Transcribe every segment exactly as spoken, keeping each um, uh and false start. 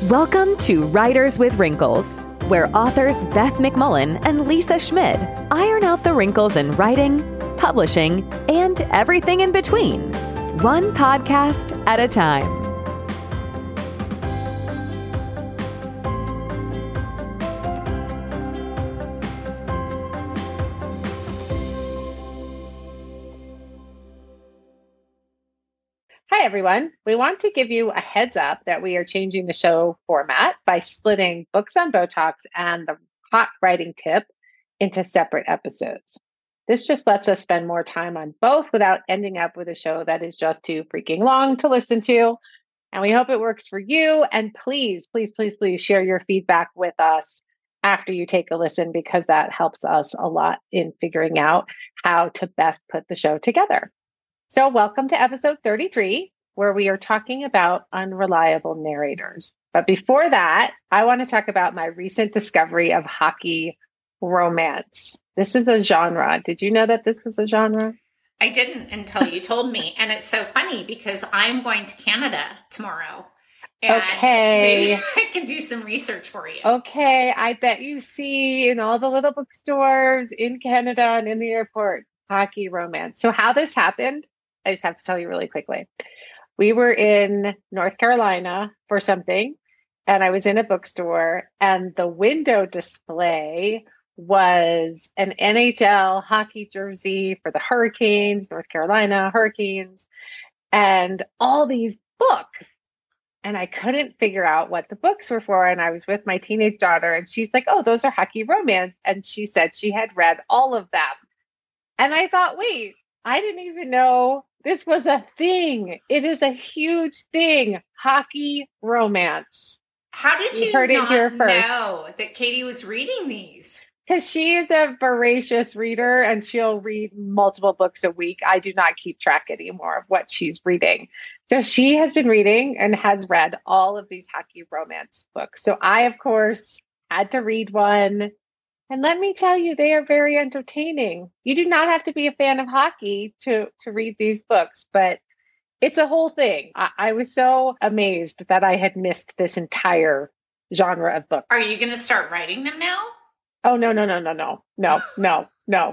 Welcome to Writers with Wrinkles, where authors Beth McMullen and Lisa Schmid iron out the wrinkles in writing, publishing, and everything in between, one podcast at a time. Hi, everyone. We want to give you a heads up that we are changing the show format by splitting Books on Botox and the Hot Writing Tip into separate episodes. This just lets us spend more time on both without ending up with a show that is just too freaking long to listen to. And we hope it works for you. And please, please, please, please share your feedback with us after you take a listen, because that helps us a lot in figuring out how to best put the show together. So welcome to episode thirty-three, where we are talking about unreliable narrators. But before that, I want to talk about my recent discovery of hockey romance. This is a genre. Did you know that this was a genre? I didn't until you told me. And it's so funny because I'm going to Canada tomorrow. And okay. Maybe I can do some research for you. Okay. I bet you see in all the little bookstores in Canada and in the airport, hockey romance. So how this happened, I just have to tell you really quickly. We were in North Carolina for something, and I was in a bookstore, and the window display was an N H L hockey jersey for the Hurricanes, North Carolina Hurricanes, and all these books. And I couldn't figure out what the books were for. And I was with my teenage daughter, and she's like, oh, those are hockey romance. And she said she had read all of them. And I thought, wait, I didn't even know this was a thing. It is a huge thing. Hockey romance. How did you, you heard not it here first. know that Katie was reading these? Because she is a voracious reader and she'll read multiple books a week. I do not keep track anymore of what she's reading. So she has been reading and has read all of these hockey romance books. So I, of course, had to read one. And let me tell you, they are very entertaining. You do not have to be a fan of hockey to, to read these books, but it's a whole thing. I, I was so amazed that I had missed this entire genre of book. Are you going to start writing them now? Oh, no, no, no, no, no, no, no, no.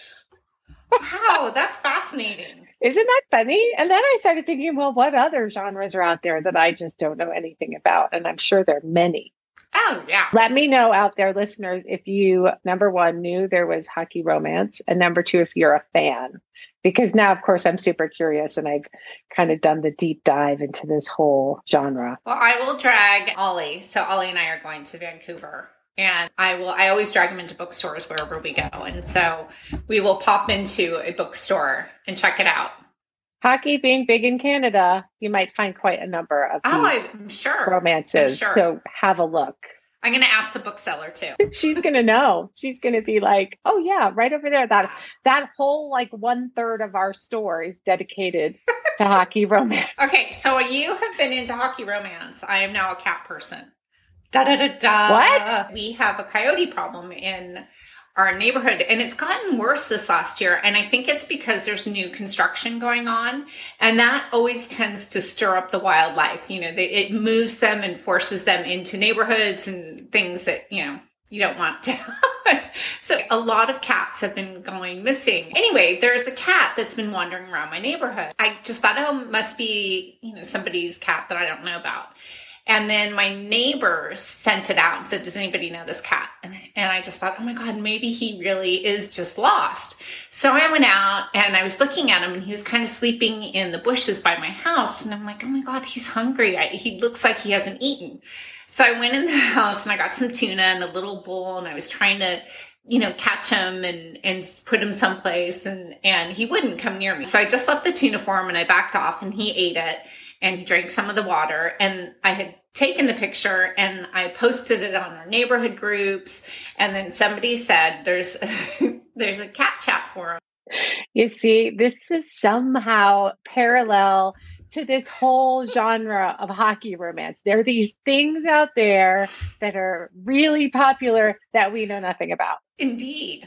Wow, that's fascinating. Isn't that funny? And then I started thinking, well, what other genres are out there that I just don't know anything about? And I'm sure there are many. Oh, yeah. Let me know out there, listeners, if you, number one, knew there was hockey romance, and number two, if you're a fan. Because now, of course, I'm super curious, and I've kind of done the deep dive into this whole genre. Well, I will drag Ollie. So Ollie and I are going to Vancouver. And I will, I always drag him into bookstores wherever we go. And so we will pop into a bookstore and check it out. Hockey being big in Canada, you might find quite a number of oh, these I'm sure. romances. I'm sure. So have a look. I'm going to ask the bookseller too. She's going to know. She's going to be like, oh yeah, right over there. That that whole like one third of our store is dedicated to hockey romance. Okay, so you have been into hockey romance. I am now a cat person. Da da da da. What? We have a coyote problem in our neighborhood, and it's gotten worse this last year. And I think it's because there's new construction going on, and that always tends to stir up the wildlife. You know, they, it moves them and forces them into neighborhoods and things that, you know, you don't want to happen. So a lot of cats have been going missing. Anyway, there's a cat that's been wandering around my neighborhood. I just thought, oh, it must be, you know, somebody's cat that I don't know about. And then my neighbors sent it out and said, does anybody know this cat? And, and I just thought, oh my God, maybe he really is just lost. So I went out and I was looking at him, and he was kind of sleeping in the bushes by my house. And I'm like, oh my God, he's hungry. I, he looks like he hasn't eaten. So I went in the house and I got some tuna in a little bowl, and I was trying to, you know, catch him and, and put him someplace, and, and he wouldn't come near me. So I just left the tuna for him, and I backed off, and he ate it. And he drank some of the water, and I had taken the picture and I posted it on our neighborhood groups. And then somebody said, there's, there's a cat chat forum. You see, this is somehow parallel to this whole genre of hockey romance. There are these things out there that are really popular that we know nothing about. Indeed.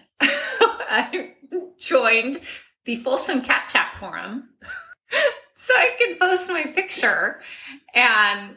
I joined the Folsom Cat Chat forum so I can post my picture. And of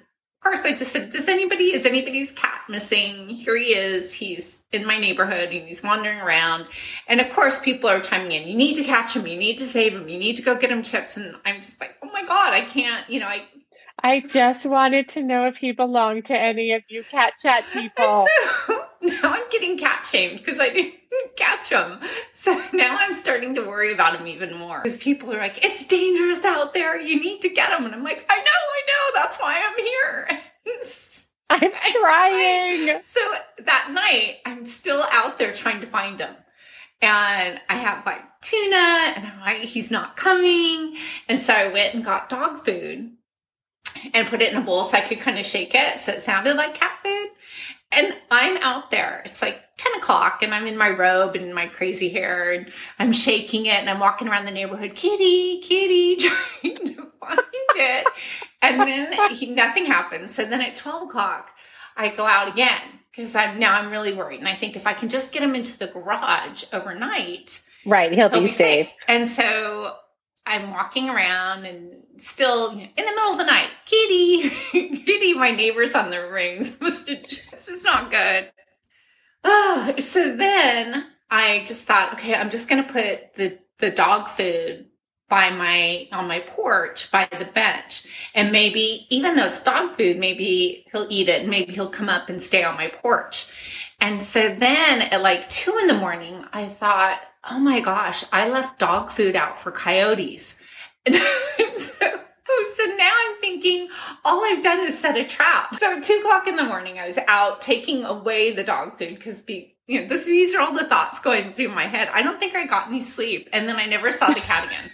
course, I just said, does anybody, is anybody's cat missing? Here he is. He's in my neighborhood and he's wandering around. And of course, people are chiming in. You need to catch him. You need to save him. You need to go get him chips. And I'm just like, oh my God, I can't, you know, I. I just wanted to know if he belonged to any of you cat chat people. And so now I'm getting cat shamed because I didn't catch him. So now I'm starting to worry about him even more because people are like, it's dangerous out there. You need to get him. And I'm like, I know, I know. That's why I'm here. I'm trying. So that night, I'm still out there trying to find him. And I have like tuna and I'm like, he's not coming. And so I went and got dog food and put it in a bowl so I could kind of shake it so it sounded like cat food. And I'm out there. It's like ten o'clock and I'm in my robe and my crazy hair and I'm shaking it and I'm walking around the neighborhood, kitty, kitty, trying to find it. And then he, nothing happens. So then at twelve o'clock, I go out again because I'm now I'm really worried. And I think if I can just get him into the garage overnight. Right. He'll, he'll be, be safe. safe. And so I'm walking around and still you know, in the middle of the night, kitty, kitty, my neighbor's on their rings. It's just not good. Oh, so then I just thought, okay, I'm just going to put the, the dog food by my, on my porch by the bench. And maybe, even though it's dog food, maybe he'll eat it and maybe he'll come up and stay on my porch. And so then at like two in the morning, I thought, oh my gosh, I left dog food out for coyotes. And so, so now I'm thinking all I've done is set a trap. So at two o'clock in the morning, I was out taking away the dog food because you know, this, these are all the thoughts going through my head. I don't think I got any sleep. And then I never saw the cat again.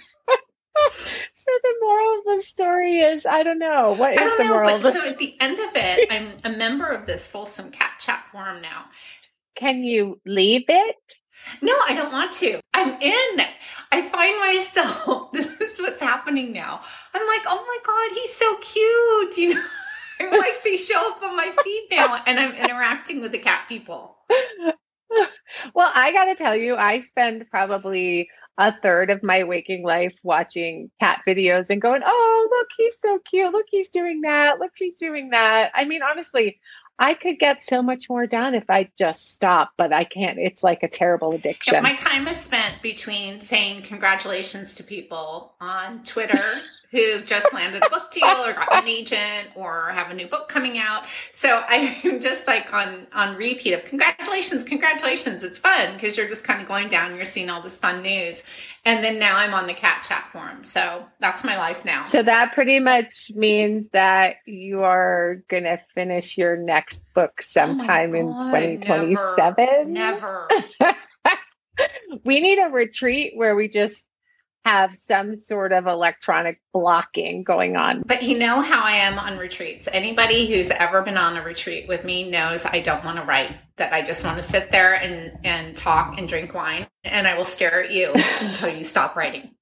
So the moral of the story is, I don't know. What is I don't the know, moral but of the so story? At the end of it, I'm a member of this Folsom Cat Chat forum now. Can you leave it? No, I don't want to. I'm in. I find myself, this is what's happening now. I'm like, oh my God, he's so cute. You know, I'm like, they show up on my feed now and I'm interacting with the cat people. Well, I got to tell you, I spend probably a third of my waking life watching cat videos and going, oh, look, he's so cute. Look, he's doing that. Look, she's doing that. I mean, honestly, I could get so much more done if I just stop, but I can't. It's like a terrible addiction. Yeah, my time is spent between saying congratulations to people on Twitter who just landed a book deal or got an agent or have a new book coming out. So I'm just like on, on repeat of congratulations, congratulations. It's fun because you're just kind of going down, you're seeing all this fun news. And then now I'm on the cat chat forum. So that's my life now. So that pretty much means that you are going to finish your next book sometime oh God, in twenty twenty-seven. Never. never. We need a retreat where we just have some sort of electronic blocking going on. But you know how I am on retreats. Anybody who's ever been on a retreat with me knows I don't want to write, that I just want to sit there and, and talk and drink wine, and I will stare at you until you stop writing.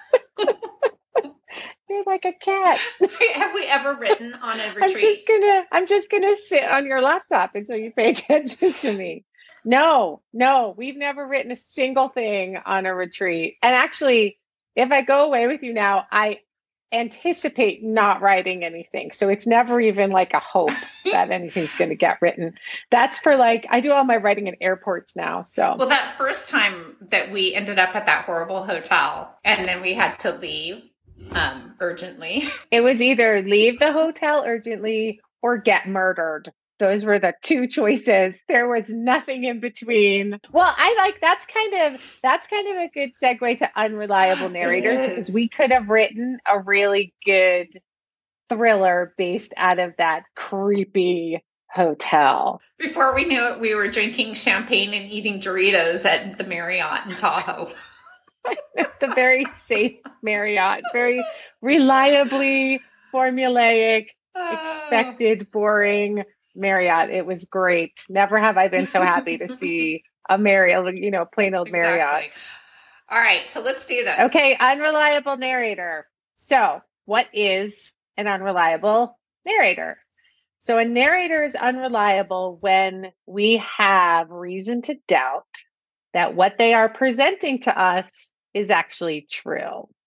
You're like a cat. Have we ever written on a retreat? I'm just gonna, I'm just gonna sit on your laptop until you pay attention to me. No, no, we've never written a single thing on a retreat. And actually, if I go away with you now, I anticipate not writing anything. So it's never even like a hope that anything's going to get written. That's for like, I do all my writing at airports now. So, well, that first time that we ended up at that horrible hotel and then we had to leave um, urgently. It was either leave the hotel urgently or get murdered. Those were the two choices. There was nothing in between. Well, I like that's kind of that's kind of a good segue to unreliable narrators because we could have written a really good thriller based out of that creepy hotel. Before we knew it, we were drinking champagne and eating Doritos at the Marriott in Tahoe. The very safe Marriott, very reliably formulaic, expected, boring Marriott. It was great. Never have I been so happy to see a Marriott, you know, plain old Marriott. Exactly. All right, so let's do this. Okay, unreliable narrator. So, what is an unreliable narrator? So, a narrator is unreliable when we have reason to doubt that what they are presenting to us is actually true.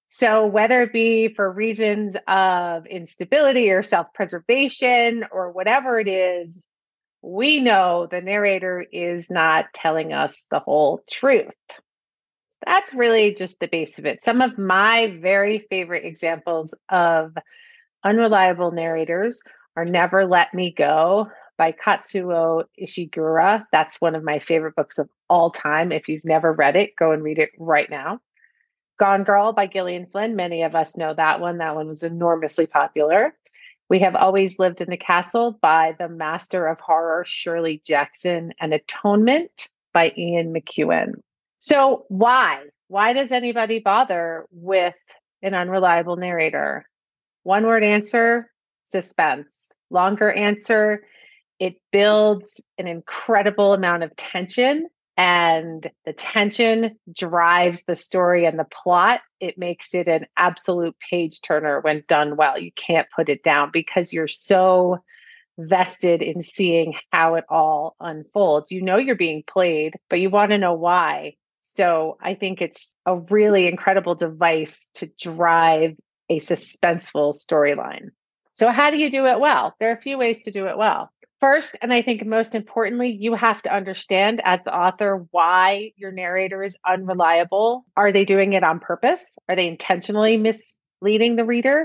So whether it be for reasons of instability or self-preservation or whatever it is, we know the narrator is not telling us the whole truth. That's really just the base of it. Some of my very favorite examples of unreliable narrators are Never Let Me Go by Katsuo Ishiguro. That's one of my favorite books of all time. If you've never read it, go and read it right now. Gone Girl by Gillian Flynn. Many of us know that one. That one was enormously popular. We Have Always Lived in the Castle by the master of horror, Shirley Jackson, and Atonement by Ian McEwan. So why? Why does anybody bother with an unreliable narrator? One word answer, suspense. Longer answer, it builds an incredible amount of tension, and the tension drives the story and the plot. It makes it an absolute page turner when done well. You can't put it down because you're so vested in seeing how it all unfolds. You know you're being played, but you want to know why. So I think it's a really incredible device to drive a suspenseful storyline. So how do you do it well? There are a few ways to do it well. First, and I think most importantly, you have to understand as the author why your narrator is unreliable. Are they doing it on purpose? Are they intentionally misleading the reader?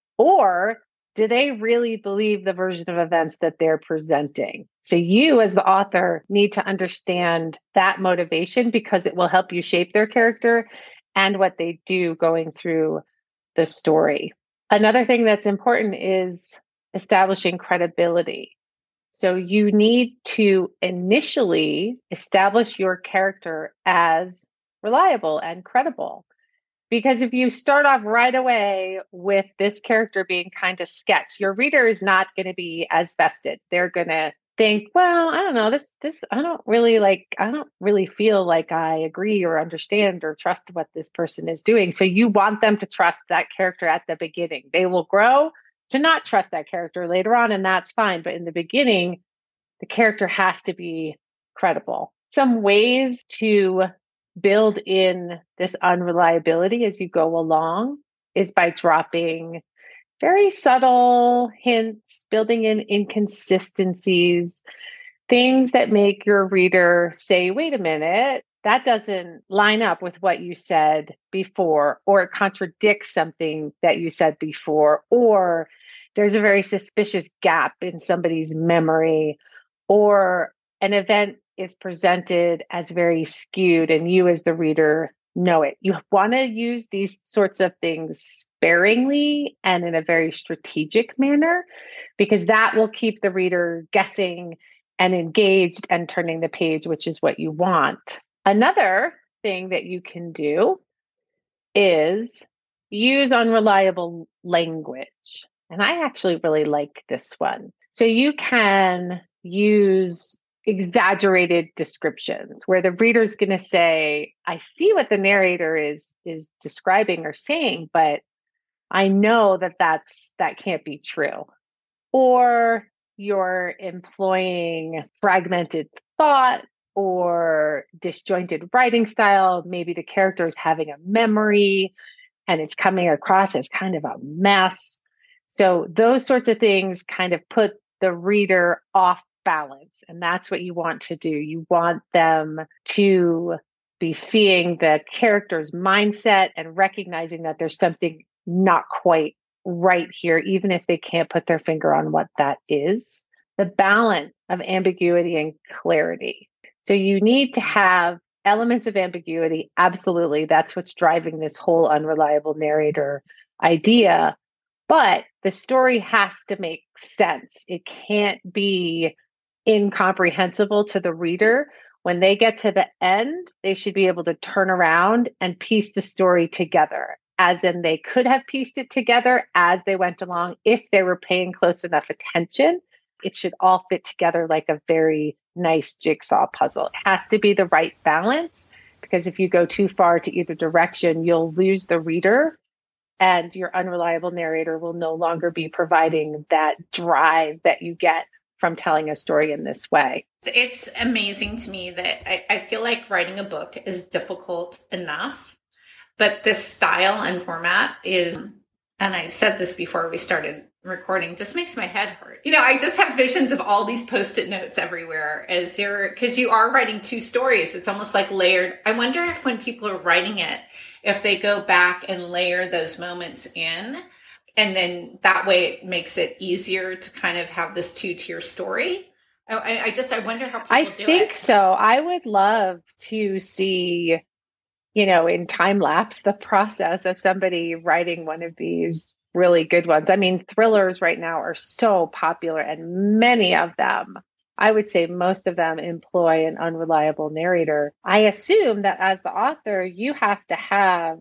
Or do they really believe the version of events that they're presenting? So you as the author need to understand that motivation because it will help you shape their character and what they do going through the story. Another thing that's important is establishing credibility. So you need to initially establish your character as reliable and credible. Because if you start off right away with this character being kind of sketch, your reader is not going to be as vested. They're going to think, well, I don't know, this, this, I don't really like, I don't really feel like I agree or understand or trust what this person is doing. So you want them to trust that character at the beginning. They will grow to not trust that character later on, and that's fine. But in the beginning, the character has to be credible. Some ways to build in this unreliability as you go along is by dropping very subtle hints, building in inconsistencies, things that make your reader say, wait a minute, that doesn't line up with what you said before, or it contradicts something that you said before, or there's a very suspicious gap in somebody's memory, or an event is presented as very skewed and you as the reader know it. You want to use these sorts of things sparingly and in a very strategic manner, because that will keep the reader guessing and engaged and turning the page, which is what you want. Another thing that you can do is use unreliable language. And I actually really like this one. So you can use exaggerated descriptions where the reader's going to say, I see what the narrator is is describing or saying, but I know that that's that can't be true. Or you're employing fragmented thought or disjointed writing style. Maybe the character is having a memory and it's coming across as kind of a mess. So those sorts of things kind of put the reader off balance. And that's what you want to do. You want them to be seeing the character's mindset and recognizing that there's something not quite right here, even if they can't put their finger on what that is. The balance of ambiguity and clarity. So you need to have elements of ambiguity. Absolutely. That's what's driving this whole unreliable narrator idea. But the story has to make sense. It can't be incomprehensible to the reader. When they get to the end, they should be able to turn around and piece the story together, as in they could have pieced it together as they went along. If they were paying close enough attention, it should all fit together like a very nice jigsaw puzzle. It has to be the right balance, because if you go too far to either direction, you'll lose the reader and your unreliable narrator will no longer be providing that drive that you get from telling a story in this way. It's amazing to me that I, I feel like writing a book is difficult enough, But this style and format is, and I said this before we started recording, just makes my head hurt. You know, I just have visions of all these Post-it notes everywhere as you're, because you are writing two stories. It's almost like layered. I wonder if when people are writing it, if they go back and layer those moments in, and then that way it makes it easier to kind of have this two-tier story. I, I just, I wonder how people I do it. I think so. I would love to see, you know, in time lapse, the process of somebody writing one of these really good ones. I mean, thrillers right now are so popular, and many of them, I would say most of them, employ an unreliable narrator. I assume that as the author, you have to have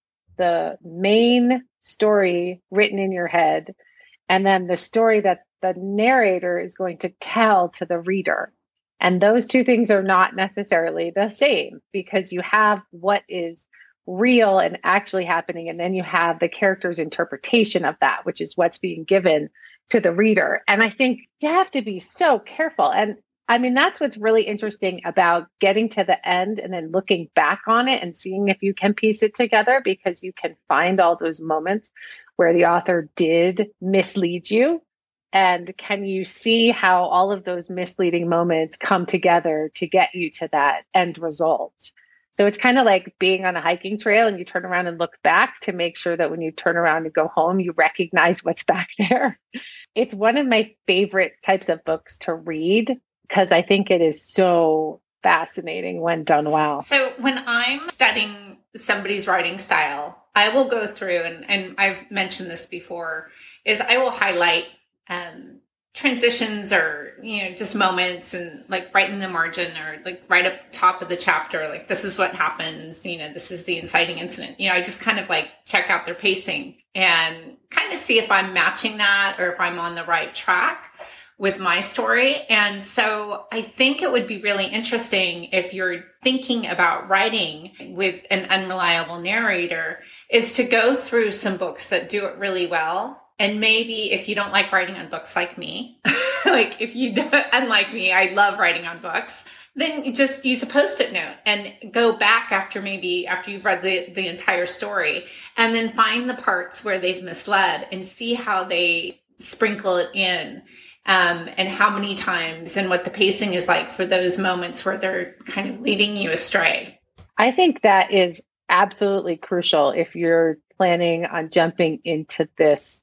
the main story written in your head, and then the story that the narrator is going to tell to the reader. And those two things are not necessarily the same, because you have what is real and actually happening, and then you have the character's interpretation of that, which is what's being given to the reader. And I think you have to be so careful. And I mean, that's what's really interesting about getting to the end and then looking back on it and seeing if you can piece it together, because you can find all those moments where the author did mislead you. And can you see how all of those misleading moments come together to get you to that end result? So it's kind of like being on a hiking trail and you turn around and look back to make sure that when you turn around and go home, you recognize what's back there. It's one of my favorite types of books to read, because I think it is so fascinating when done well. So when I'm studying somebody's writing style, I will go through, and, and I've mentioned this before, is I will highlight um, transitions or, you know, just moments, and like right in the margin or like right up top of the chapter, like this is what happens, you know, this is the inciting incident. You know, I just kind of like check out their pacing and kind of see if I'm matching that or if I'm on the right track with my story. And so I think it would be really interesting if you're thinking about writing with an unreliable narrator, is to go through some books that do it really well. And maybe if you don't like writing on books like me, like if you don't, unlike me, I love writing on books, then you just use a Post-it note and go back after maybe after you've read the, the entire story, and then find the parts where they've misled and see how they sprinkle it in. Um, and how many times, and what the pacing is like for those moments where they're kind of leading you astray. I think that is absolutely crucial if you're planning on jumping into this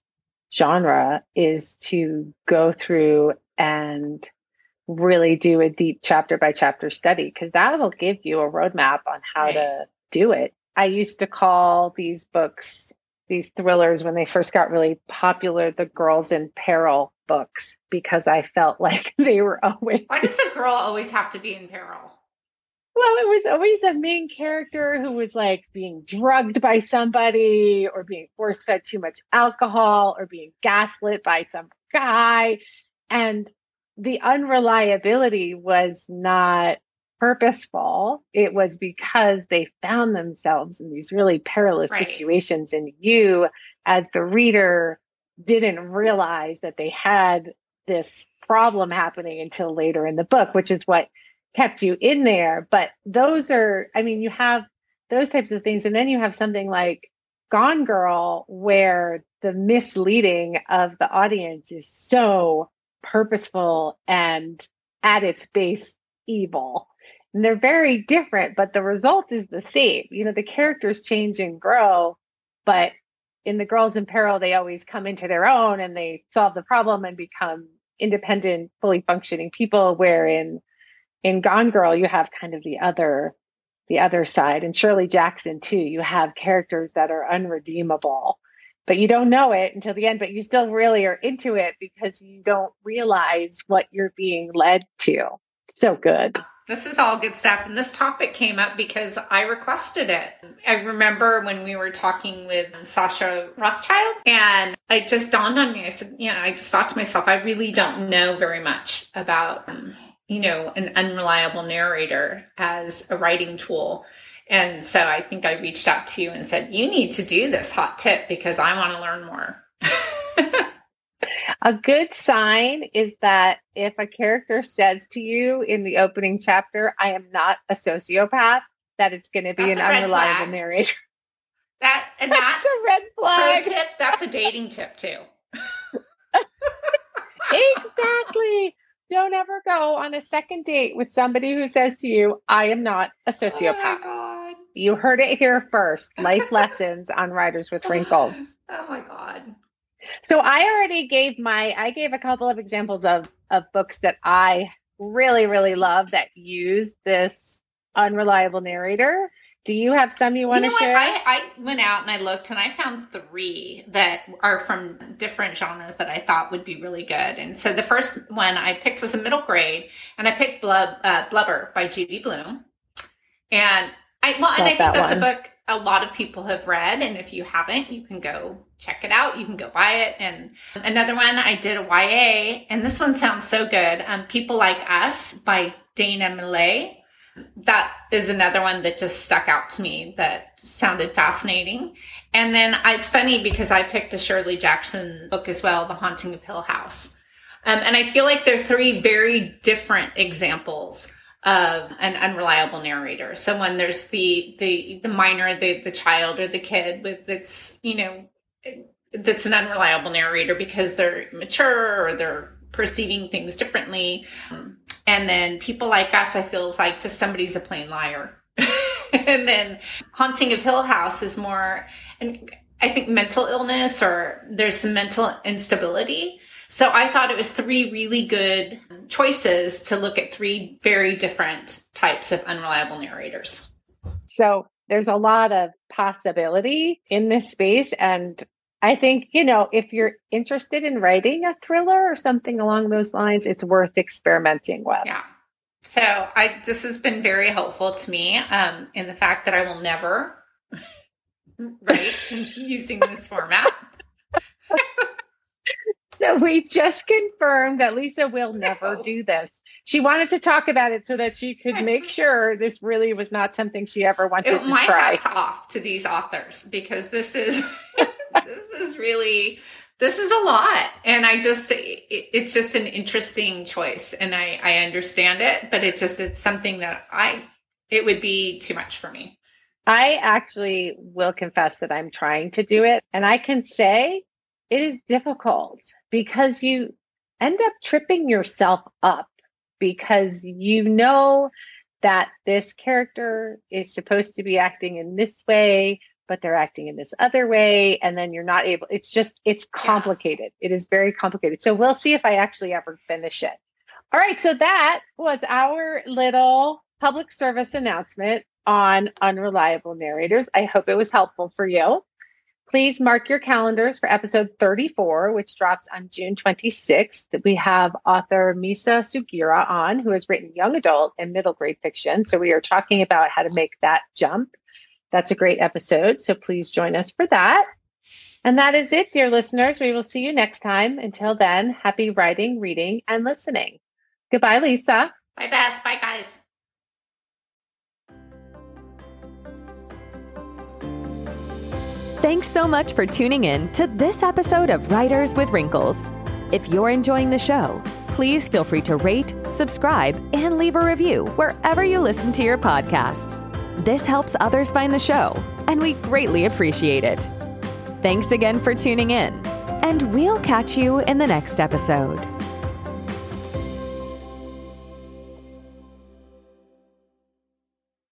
genre, is to go through and really do a deep chapter by chapter study, because that will give you a roadmap on how right. to do it. I used to call these books, these thrillers, when they first got really popular, the Girls in Peril books, because I felt like they were always... Why does the girl always have to be in peril? Well, it was always a main character who was like being drugged by somebody, or being force fed too much alcohol, or being gaslit by some guy. And the unreliability was not purposeful. It was because they found themselves in these really perilous right. situations. And you, as the reader, didn't realize that they had this problem happening until later in the book, which is what kept you in there. But those are, I mean, you have those types of things. And then you have something like Gone Girl, where the misleading of the audience is so purposeful and at its base evil. And they're very different, but the result is the same. You know, the characters change and grow, but in the Girls in Peril, they always come into their own and they solve the problem and become independent, fully functioning people, where in In Gone Girl, you have kind of the other, the other side. And Shirley Jackson too, you have characters that are unredeemable, but you don't know it until the end, but you still really are into it because you don't realize what you're being led to. So good. This is all good stuff. And this topic came up because I requested it. I remember when we were talking with Sasha Rothschild, and it just dawned on me. I said, you know, I just thought to myself, I really don't know very much about um, you know, an unreliable narrator as a writing tool. And so I think I reached out to you and said, you need to do this hot tip because I want to learn more. A good sign is that if a character says to you in the opening chapter, I am not a sociopath, that it's going to be That's an unreliable narrator. That and that's that, a red flag. Pro tip, that's a dating tip too. Exactly. Don't ever go on a second date with somebody who says to you, I am not a sociopath. Oh my God. You heard it here first. Life lessons on Writers with Wrinkles. Oh my God. So I already gave my, I gave a couple of examples of, of books that I really, really love that use this unreliable narrator. Do you have some you want you know to share? I, I went out and I looked and I found three that are from different genres that I thought would be really good. And so the first one I picked was a middle grade, and I picked Blub, uh, Blubber by Judy Blume. And I, well, and I think that that's one. a book a lot of people have read. And if you haven't, you can go check it out. You can go buy it. And another one, I did a Y A, and this one sounds so good. Um, People Like Us by Dana Millay. That is another one that just stuck out to me that sounded fascinating. And then I, it's funny because I picked a Shirley Jackson book as well, The Haunting of Hill House. Um, and I feel like they're three very different examples of an unreliable narrator. So when there's the the the minor, the the child or the kid with that's, you know, that's an unreliable narrator because they're mature or they're perceiving things differently. Um, and then People Like Us, I feel like just somebody's a plain liar. And then Haunting of Hill House is more, and I think mental illness, or there's some mental instability. So I thought it was three really good choices to look at three very different types of unreliable narrators. So there's a lot of possibility in this space. And I think, you know, if you're interested in writing a thriller or something along those lines, it's worth experimenting with. Yeah. So I, this has been very helpful to me um, in the fact that I will never write using this format. So we just confirmed that Lisa will never No. do this. She wanted to talk about it so that she could make sure this really was not something she ever wanted It, to my try. hat's off to these authors, because this is this is really this is a lot, and I just it, it's just an interesting choice, and I I understand it, but it just it's something that I it would be too much for me. I actually will confess that I'm trying to do it, and I can say it is difficult because you end up tripping yourself up because you know that this character is supposed to be acting in this way, but they're acting in this other way. And then you're not able, it's just, it's complicated. Yeah. It is very complicated. So we'll see if I actually ever finish it. All right. So that was our little public service announcement on unreliable narrators. I hope it was helpful for you. Please mark your calendars for episode thirty-four, which drops on June twenty-sixth. We have author Misa Sugira on, who has written young adult and middle grade fiction. So we are talking about how to make that jump. That's a great episode. So please join us for that. And that is it, dear listeners. We will see you next time. Until then, happy writing, reading, and listening. Goodbye, Lisa. Bye, Beth. Bye, guys. Thanks so much for tuning in to this episode of Writers with Wrinkles. If you're enjoying the show, please feel free to rate, subscribe, and leave a review wherever you listen to your podcasts. This helps others find the show, and we greatly appreciate it. Thanks again for tuning in, and we'll catch you in the next episode.